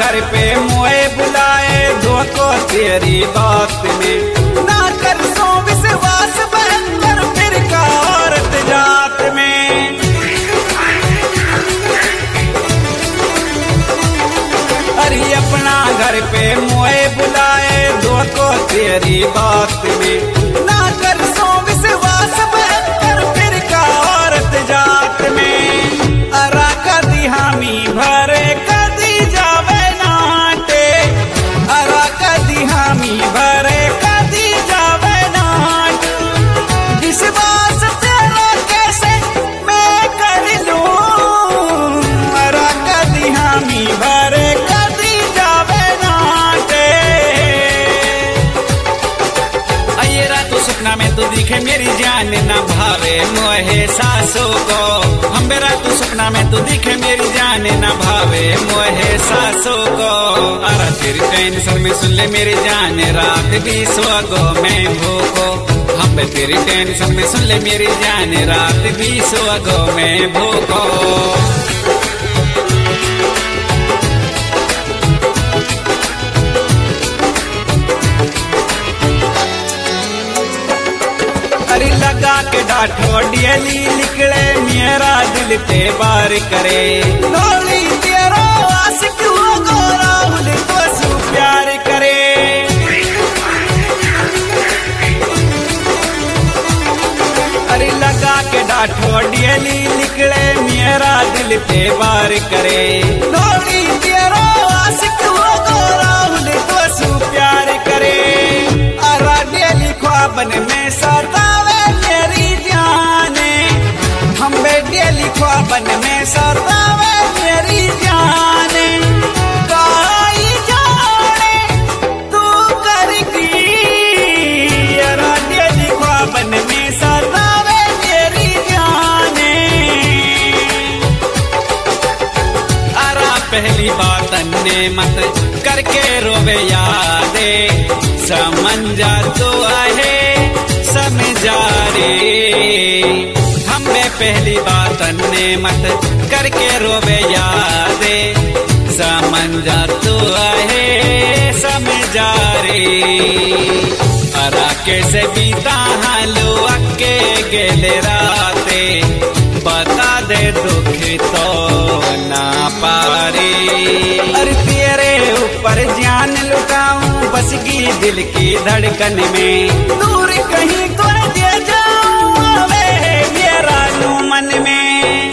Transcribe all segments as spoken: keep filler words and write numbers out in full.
घर पे मोए बुलाए धोखो तेरी बात में ना कर सो विश्वास बहत्तर फिर का औरत जात में। अरे अपना घर पे मोए बुलाए धोखो तेरी बात में ना कर सो विश्वास बहत्तर फिर का औरत जात में। अरा कदी हामी भरे कदी जावे नाटे अरा कदी हामी भरे कदी जावे नाट विश्वास तेरा कैसे मैं कर लूं अरा कदी हामी भरे कदी जावे नाटे। अये रात सपना में तो दिखे मेरी जान न भावे मोहे सासों को हम बेरा तू सपना में तो दिखे मेरी जान न भावे मोहे सासों को। अरे तेरी टेंशन में सुन ले मेरी जान रात भी सोगो मैं भूखो हम बे तेरी टेंशन में सुन ले मेरी जान रात भी सोगो मैं भूखो। अरे लगा के डाठो डियली निकले मेरा दिल ते बार करे डोली तेरो आशिक हो गोरा हुल तो सु प्यार करे। अरे लगा के डाठो डियली निकले मेरा दिल ते बार करे डोली तेरो आशिक हो गोरा हुल तो सु प्यार करे। अरा डियली ख्वाबन में साता ख्वाबन में सतावे मेरी जाने काई जाने तू करगी अरा दिल ख्वाबन में सतावे मेरी जाने। अरा पहली बात ने मत करके रोवे यादे समझा तो आहे समझा रे हमें पहली बात ने मत करके रोवे यादे समझा तू आहे समझा रे। अरा कैसे बीता हालो अके गेले राते बता दे दुख तो ना पारे। अरे तेरे ऊपर जान लुटाऊं बसगी दिल की धड़कन में दूर कहीं तो दे जाऊं मेरा लू मन में।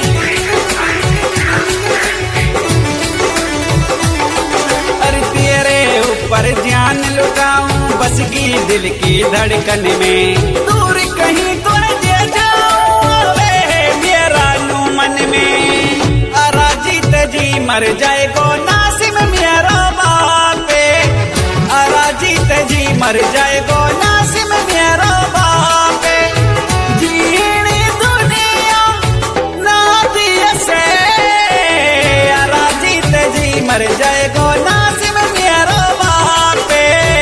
अरे तेरे ऊपर जान लुटाऊं बसगी दिल की धड़कन में दूर कहीं तो दे जाऊं मेरा लू मन में। अरा जीत जी मर जाए गो नासिम मेरा बापे अरा जीत जी मर जाए गो नासिम मेरा बापे। जीनी दुनिया ना दिया से अरा जीत जी मर जाए गो नासिम मेरा बापे।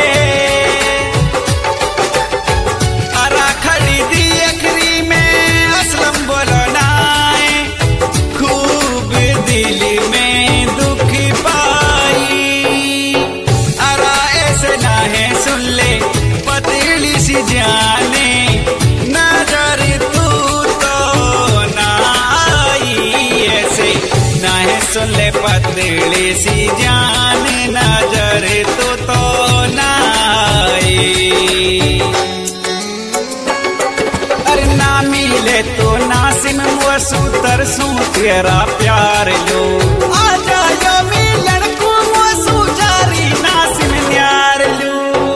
अरा खड़ी दी अखरी में असलम बोलो नाए खूब दिल में दुख पाई। अरा ऐसे ना है सुन ले पतली सी जाने नजर तू तो ना आई ऐसे ना है सुन ले पतली सी जान नजर तू तो ना आई। अरे ना मिले तो नासिम वसु तरसू तेरा प्यार लो आ जायो मिलन को वसु जारी नासिम न्यार लो।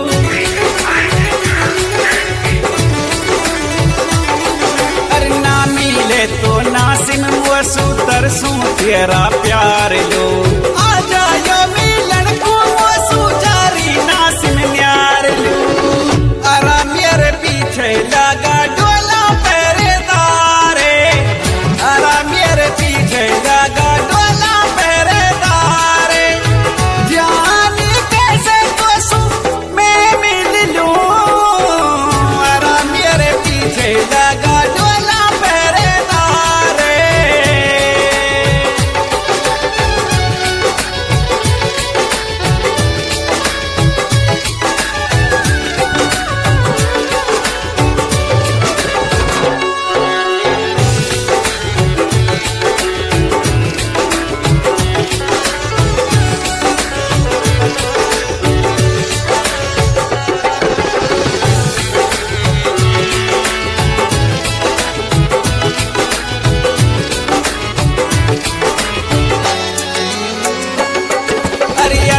अरे ना मिले तो नासिम वसु तरसू तेरा प्यार लो आ जायो मिलन को वसु जारी नासिम न्यार लो। अरा मेरे पीछे लगा डोला पहरेदारे अरा मेरे पीछे लगा डोला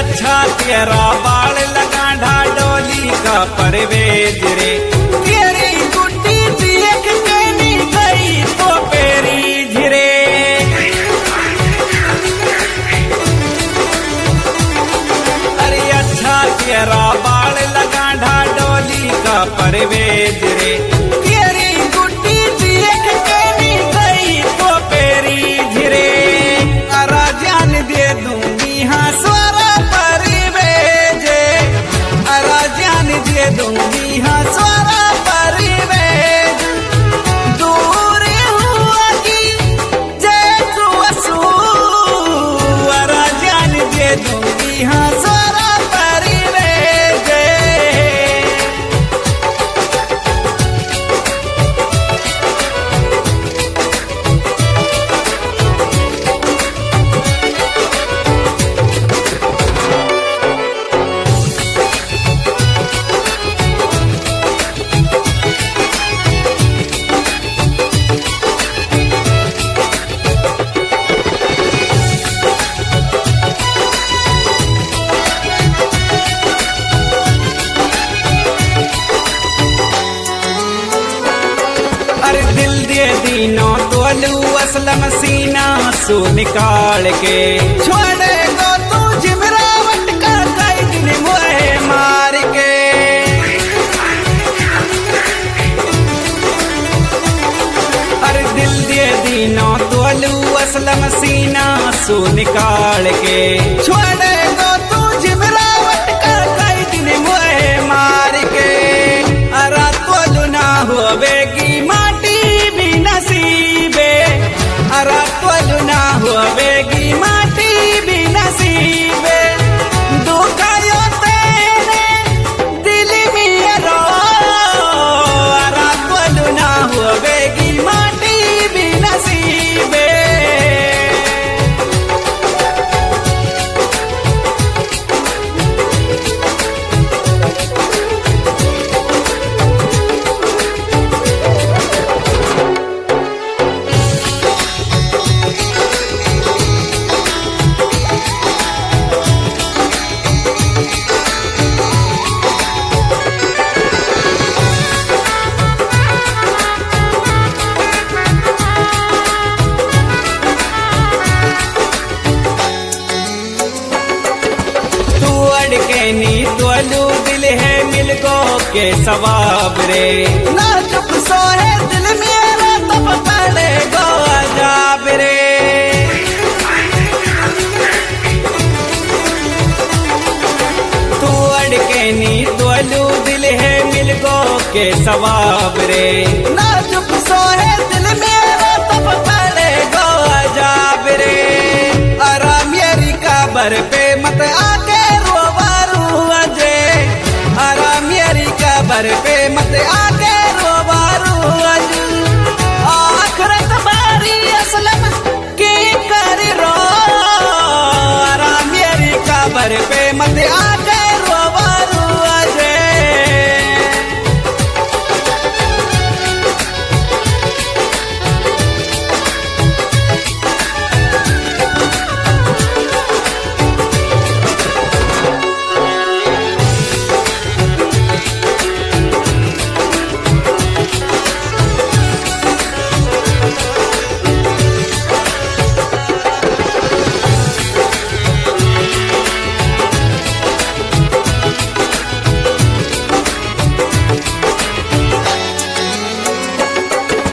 अच्छा तेरा बाल लगा ढाडोली का परवेज रे तेरी गुड्डी देख के नी गई तो पेरी झिरे अरे अच्छा तेरा बाल लगा ढाडोली का परवेज रे तेरी गुड्डी देख के नी गई तो पेरी झिरे अरा जान दे दूंगी हाँ स्वरा परिवेजे अरा जान दे दूंगी हाँ स्वरा परिवेज दूर हुआ की जय तू असू अरा जान दे दूंगी हाँ स्वरा परिवेज अरे दिल दे दीनो तोलू असलम सीना सू निकाल के छोड़े गो तू जिमरावट का कई दिन मोहे मार के अरे दिल दे दीनो तोलू असलम सीना सू निकाल के छोड़े गो तू जिमरावट का कई दिन मोहे मार के अरा तोलू ना होवेगी अरा त्वलु ना होवेगी माटी भी नसीबे दुखायो तेरे दिल में रो अरा त्वलु ना होवेगी माटी भी नसीबे के नी तोलू दिल है मिल गो के सवाब रे नाजुक सोहे दिल मेरा तब पड़े गो अजाब रे तू अड़के नी तोलू दिल है मिल गो के सवाब रे नाजुक सोहे दिल मेरा तब पड़े गो अजाब रे अरा मेरी कबर पे मत आ